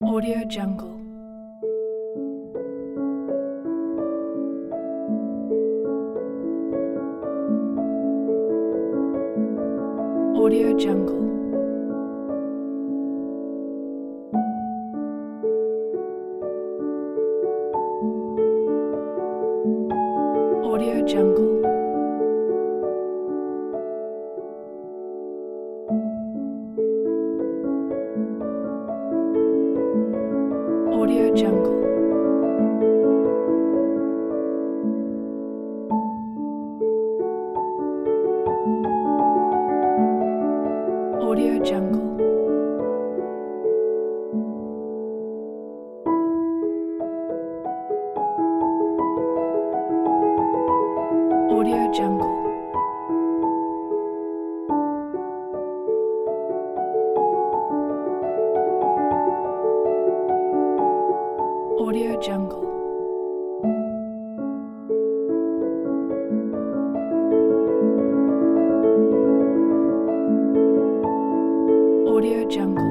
Audio Jungle. Audio Jungle. Audio Jungle. Audio Jungle. Audio Jungle. Audio Jungle. Audio Jungle. Audio Jungle.